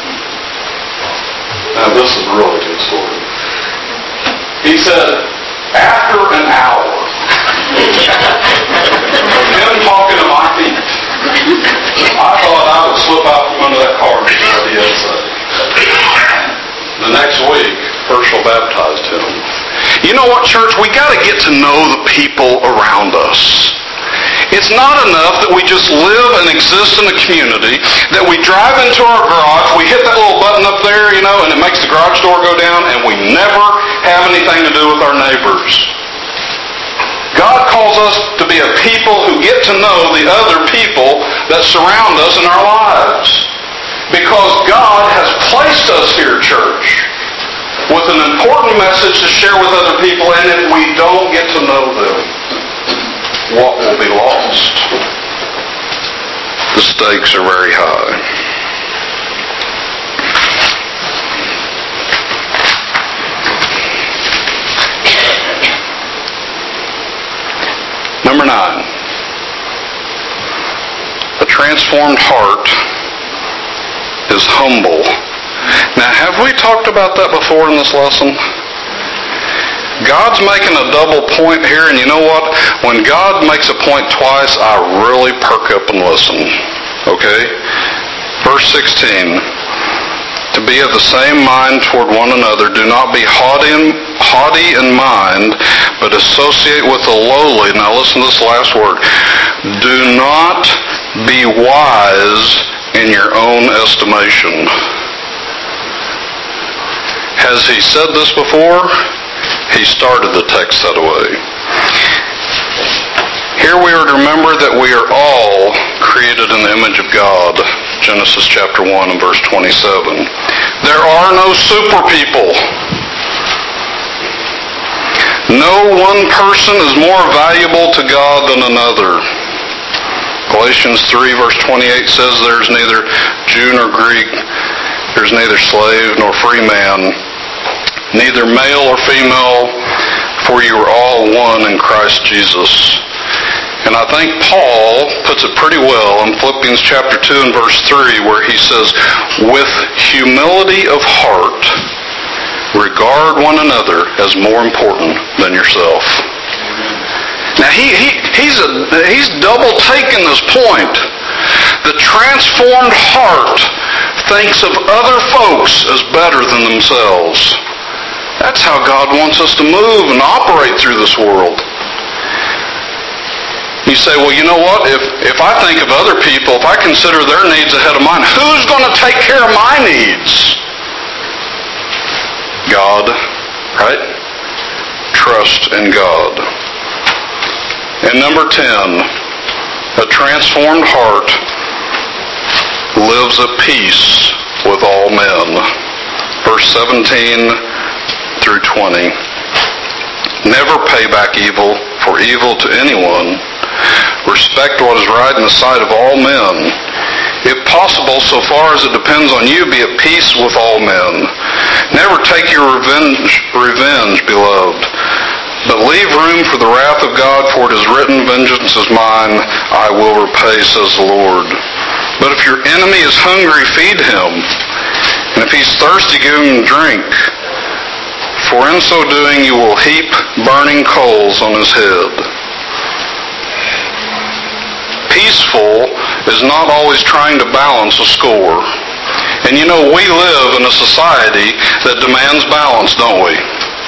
Now this is a really good story. He said, after an hour of him talking to my feet, I thought I would slip out from under that car and get the outside. The next week, Herschel baptized him. You know what, church? We got to get to know the people around us. It's not enough that we just live and exist in a community, that we drive into our garage, we hit that little button up there, and it makes the garage door go down, and we never have anything to do with our neighbors. God calls us to be a people who get to know the other people that surround us in our lives. Because God has placed us here, church, with an important message to share with other people, and if we don't get to know them, what will be lost? The stakes are very high. Number 9. A transformed heart is humble. Now, have we talked about that before in this lesson? God's making a double point here, and you know what? When God makes a point twice, I really perk up and listen. Okay? Verse 16. To be of the same mind toward one another. Do not be haughty in mind, but associate with the lowly. Now listen to this last word. Do not be wise in your own estimation. Has he said this before? He started the text that way. Here we are to remember that we are all created in the image of God. Genesis chapter 1 and verse 27. There are no super people. No one person is more valuable to God than another. Galatians 3 verse 28 says there's neither Jew nor Greek, there's neither slave nor free man, neither male or female, for you are all one in Christ Jesus. And I think Paul puts it pretty well in Philippians chapter 2 and verse 3 where he says, with humility of heart, regard one another as more important than yourself. Now he's double taken this point. The transformed heart thinks of other folks as better than themselves. That's how God wants us to move and operate through this world. You say, well, you know what? If I think of other people, if I consider their needs ahead of mine, who's going to take care of my needs? God, right? Trust in God. And number 10, a transformed heart lives at peace with all men. Verse 17 through 20. Never pay back evil for evil to anyone. Respect what is right in the sight of all men. If possible, so far as it depends on you, be at peace with all men. Never take your revenge, beloved, but leave room for the wrath of God, for it is written, vengeance is mine, I will repay, says the Lord. But if your enemy is hungry, feed him, and if he's thirsty, give him drink. For in so doing you will heap burning coals on his head. Peaceful is not always trying to balance a score. And we live in a society that demands balance, don't we?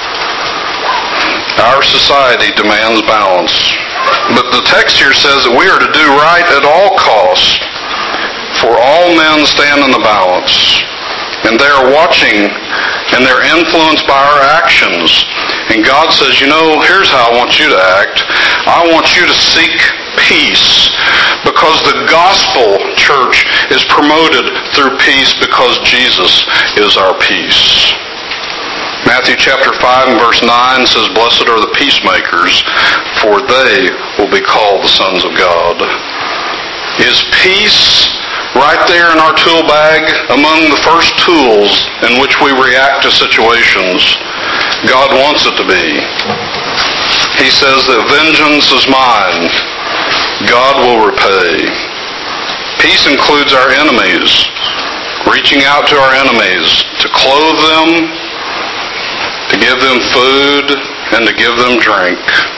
Our society demands balance. But the text here says that we are to do right at all costs, for all men stand in the balance. And they are watching, and they're influenced by our actions. And God says, here's how I want you to act. I want you to seek peace, because the gospel, church, is promoted through peace because Jesus is our peace. Matthew chapter 5 and verse 9 says, blessed are the peacemakers, for they will be called the sons of God. Is peace right there in our tool bag among the first tools in which we react to situations? God wants it to be. He says that vengeance is mine. God will repay. Peace includes our enemies. Reaching out to our enemies, to clothe them, to give them food, and to give them drink.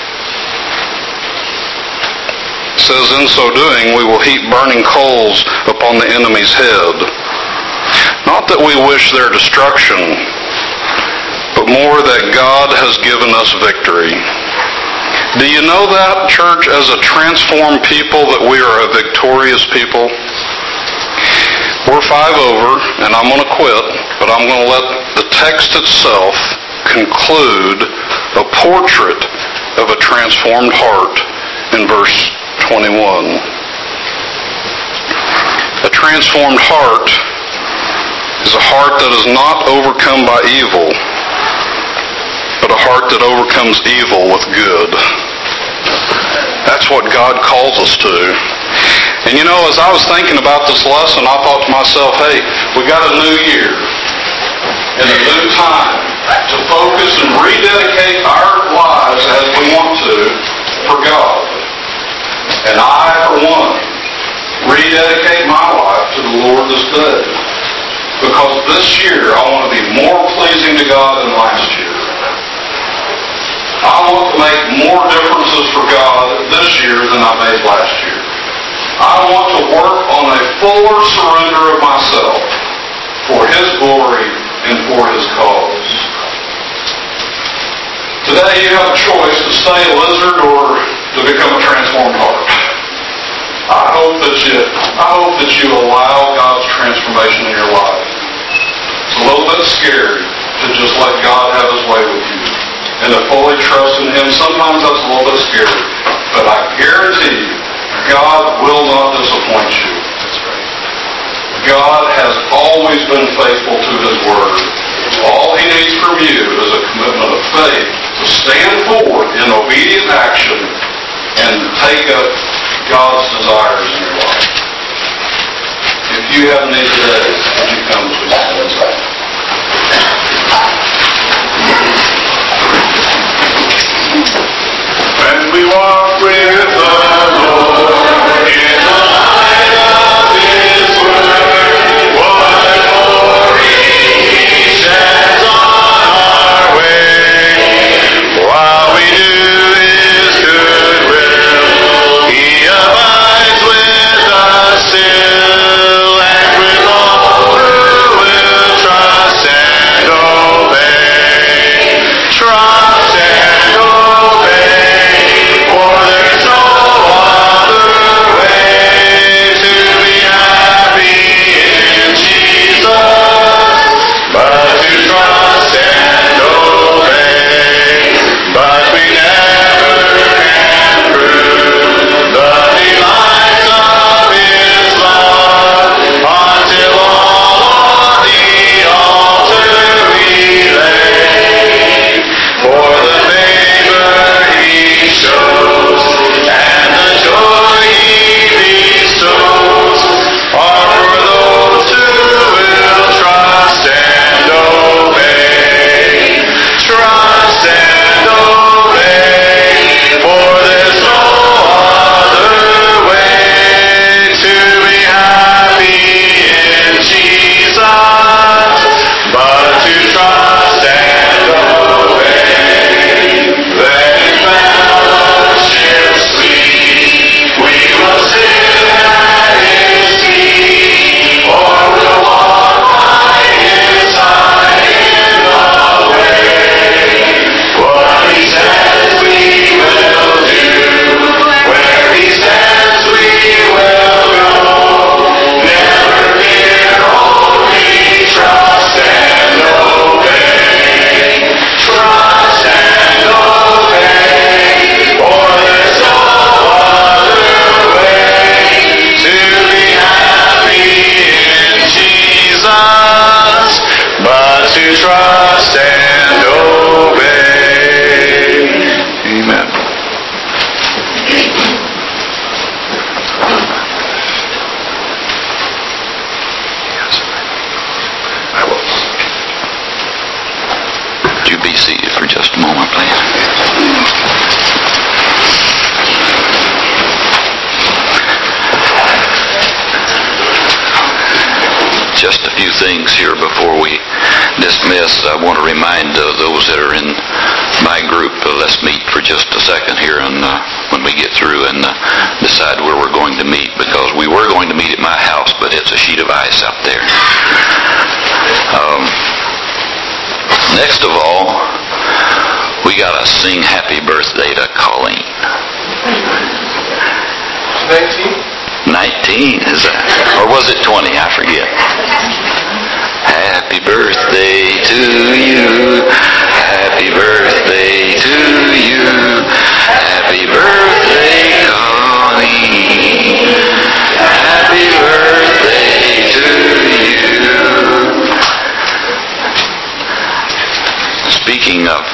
It says, in so doing, we will heap burning coals upon the enemy's head. Not that we wish their destruction, but more that God has given us victory. Do you know that, church, as a transformed people, that we are a victorious people? We're 5 over, and I'm going to quit, but I'm going to let the text itself conclude a portrait of a transformed heart in verse 21. A transformed heart is a heart that is not overcome by evil, but a heart that overcomes evil with good. That's what God calls us to. And you know, as I was thinking about this lesson, I thought to myself, hey, we got a new year and a new time to focus and rededicate our lives as we want to for God. And I, for one, rededicate my life to the Lord this day. Because this year I want to be more pleasing to God than last year. I want to make more differences for God this year than I made last year. I want to work on a fuller surrender of myself for His glory and for His cause. Today you have a choice to stay a lizard or to become a transformed heart. I hope that you allow God's transformation in your life. It's a little bit scary to just let God have His way with you and to fully trust in Him. Sometimes that's a little bit scary, but I guarantee you, God will not disappoint you. God has always been faithful to His Word. All He needs from you is a commitment of faith to stand forward in obedient action and take up God's desires in your life. If you have need today, would you come to us? When we walk with the Lord in the light of His Word, what glory He sheds on our way. While we do His good will, He abides with us still, and with all who will trust and obey. Trust and obey, for there's no other way to be happy in Jesus, but to trust and obey. But we never can prove the delights of His love until all on the altar we lay. For the favor He shows and the joy He bestows are for those who will trust and obey. Trust and obey, for there's no other way to be happy in Jesus, but to trust and obey. Then in fellowship sweet we will sit at His feet, or we'll walk by His side in the way. What He says we will do, where He stands we will go. Never fear, only trust and obey. Trust and obey, for there's no other way to be happy in Jesus, but to trust and obey. Amen. I will. Would you be seated for just a moment, please? Just a few things here before we dismiss. I want to remind those that are in my group, let's meet for just a second here, and when we get through and decide where we're going to meet, because we were going to meet at my house, but it's a sheet of ice out there. Next of all, we got a sing happy birthday to Colleen. 19, is that? Or was it 20? I forget. Happy birthday to you. Happy birthday to you. Happy birthday, Colleen. Happy birthday to you. Speaking of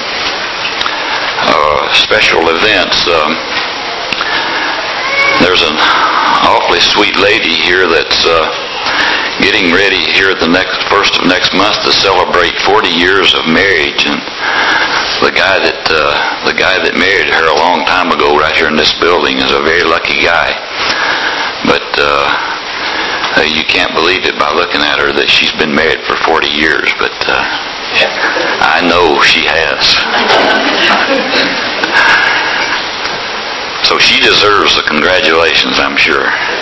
special events, there's an awfully sweet lady here that's getting ready here at the first of next month to celebrate 40 years of marriage, and the guy that married her a long time ago right here in this building is a very lucky guy. But you can't believe it by looking at her that she's been married for 40 years, but I know she has. So she deserves the congratulations, I'm sure.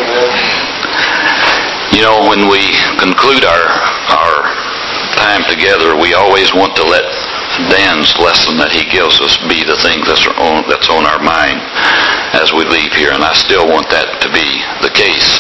You know, when we conclude our time together, we always want to let Dan's lesson that he gives us be the thing that's on our mind as we leave here, and I still want that to be the case.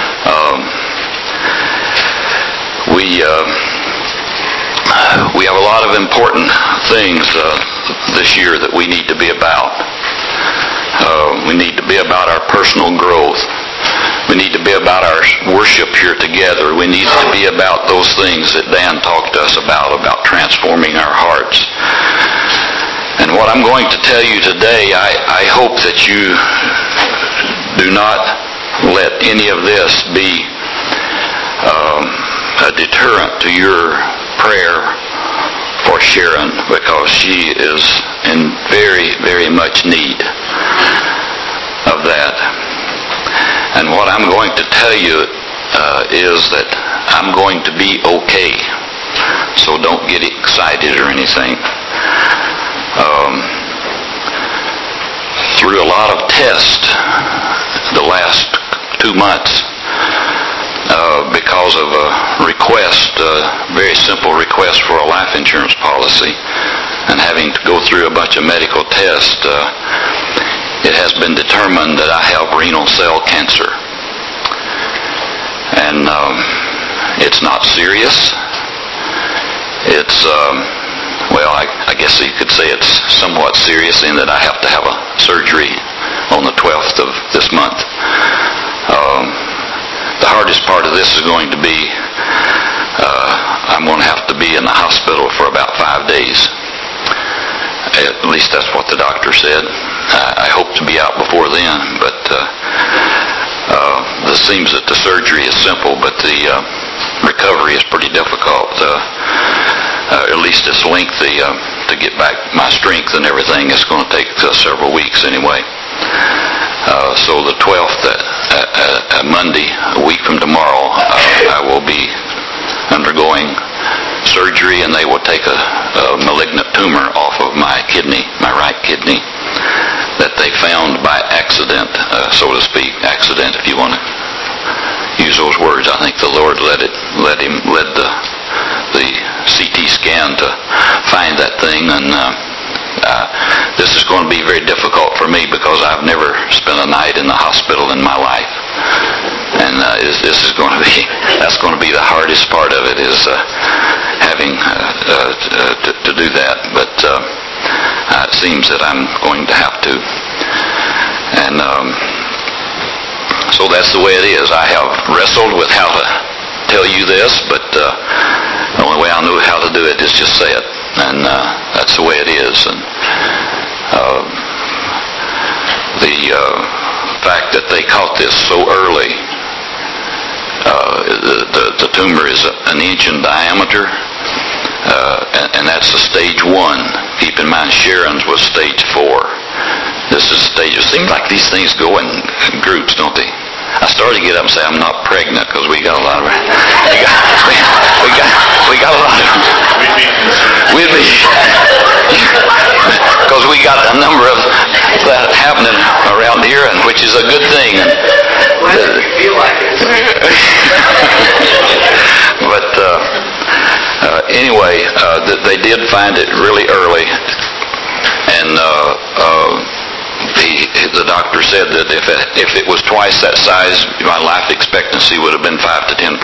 We have a lot of important things this year that we need to be about. We need to be about our personal growth. We need to be about our worship here together. We need to be about those things that Dan talked to us about transforming our hearts. And what I'm going to tell you today, I hope that you do not let any of this be a deterrent to your prayer for Sharon, because she is in very, very much need of that. And what I'm going to tell you is that I'm going to be okay. So don't get excited or anything. Through a lot of tests the last 2 months, because of a request, a very simple request for a life insurance policy, and having to go through a bunch of medical tests, it has been determined that I have renal cell cancer. And it's not serious. It's, well, I guess you could say it's somewhat serious in that I have to have a surgery on the 12th of this month. The hardest part of this is going to be I'm going to have to be in the hospital for about 5 days. At least that's what the doctor said. I hope to be out before then, but it seems that the surgery is simple, but the recovery is pretty difficult. At least it's lengthy to get back my strength and everything. It's going to take several weeks anyway. So the 12th, Monday, a week from tomorrow, I will be undergoing surgery, and they will take a malignant tumor off of my kidney, my right kidney, that they found by accident, so to speak. Accident, if you want to use those words. I think the Lord led the CT scan to find that thing, and this is going to be very difficult for me because I've never spent a night in the hospital in my life, and that's going to be the hardest part of it, is having to do that. But it seems that I'm going to have to, and so that's the way it is. I have wrestled with how to tell you this, but the only way I know how to do it is just say it, and that's the way it is. And the fact that they caught this so early, the tumor is an inch in diameter, and that's a stage 1. Keep in mind, Sharon's was stage 4. This is stage. It seems like these things go in groups, don't they? I started to get up and say I'm not pregnant because we got a lot of we got a lot of because we got a number of that happening around here, and which is a good thing. Why do you feel like it? But anyway, they did find it really early, the doctor said that if it was twice that size, my life expectancy would have been 5 to 10%.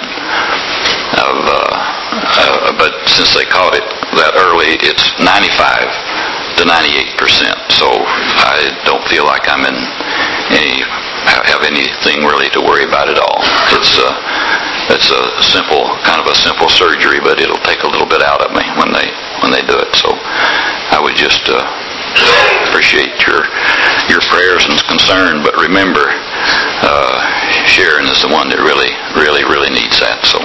But since they caught it that early, it's 95 to 98%. So I don't feel like I'm in have anything really to worry about at all. It's a simple surgery, but it'll take a little bit out of me when they do it. So I would just appreciate your prayers and concern, but remember, Sharon is the one that really needs that. So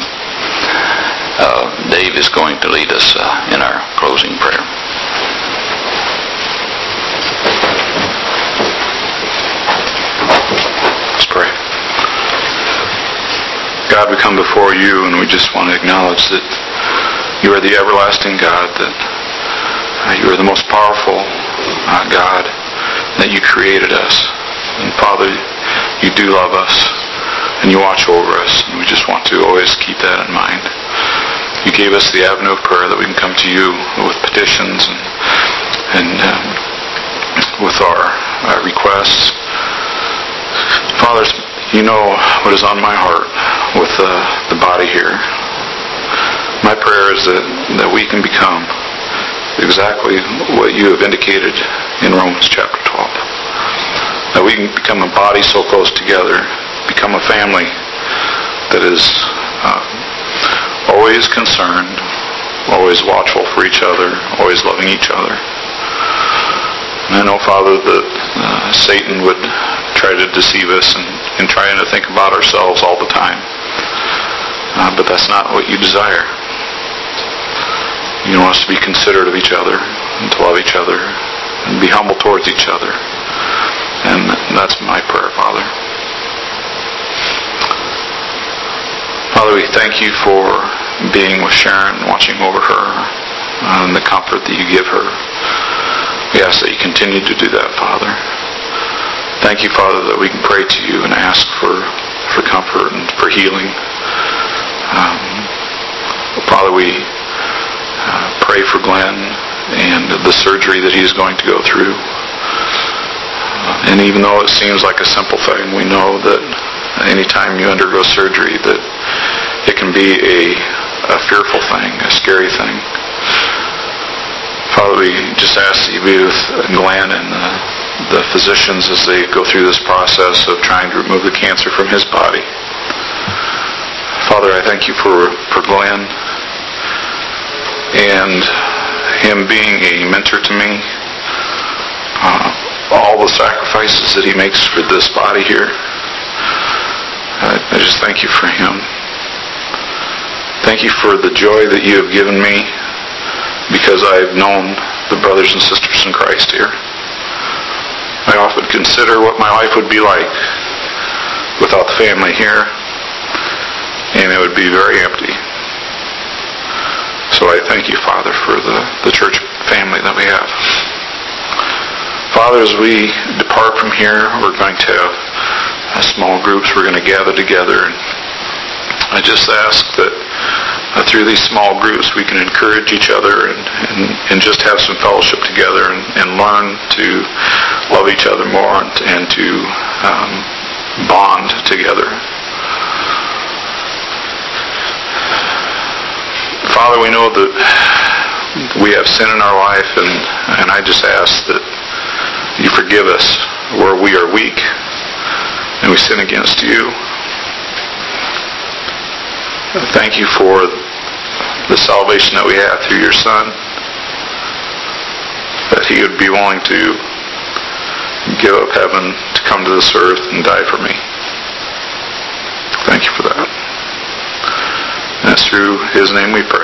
Dave is going to lead us in our closing prayer. Let's pray. God, we come before you and we just want to acknowledge that you are the everlasting God, that you are the most powerful God, that you created us. And Father, you do love us and you watch over us, and we just want to always keep that in mind. You gave us the avenue of prayer that we can come to you with petitions and with our requests. Father, you know what is on my heart with the body here. My prayer is that we can become exactly what you have indicated in Romans chapter 12. That we can become a body so close together, become a family that is always concerned, always watchful for each other, always loving each other. And I know, Father, that Satan would try to deceive us and trying to think about ourselves all the time. But that's not what you desire. You want us to be considerate of each other and to love each other and be humble towards each other. And that's my prayer, Father. Father, we thank you for being with Sharon, watching over her, and the comfort that you give her. We ask that you continue to do that, Father. Thank you, Father, that we can pray to you and ask for comfort and for healing. Father, we pray for Glenn and the surgery that he's going to go through. And even though it seems like a simple thing, we know that anytime you undergo surgery that it can be a fearful thing, a scary thing. Father, we just ask that you be with Glenn and the physicians as they go through this process of trying to remove the cancer from his body. Father, I thank you for Glenn and him being a mentor to me. All the sacrifices that he makes for this body here. I just thank you for him. Thank you for the joy that you have given me because I've known the brothers and sisters in Christ here. I often consider what my life would be like without the family here, and it would be very empty. So I thank you, Father, for the church family that we have. Father, as we depart from here, we're going to have small groups. We're going to gather together. And I just ask that through these small groups we can encourage each other and just have some fellowship together and learn to love each other more and to bond together. Father, we know that we have sin in our life, and I just ask that you forgive us where we are weak and we sin against you. Thank you for the salvation that we have through your Son, that he would be willing to give up heaven to come to this earth and die for me. Thank you for that. And it's through his name we pray.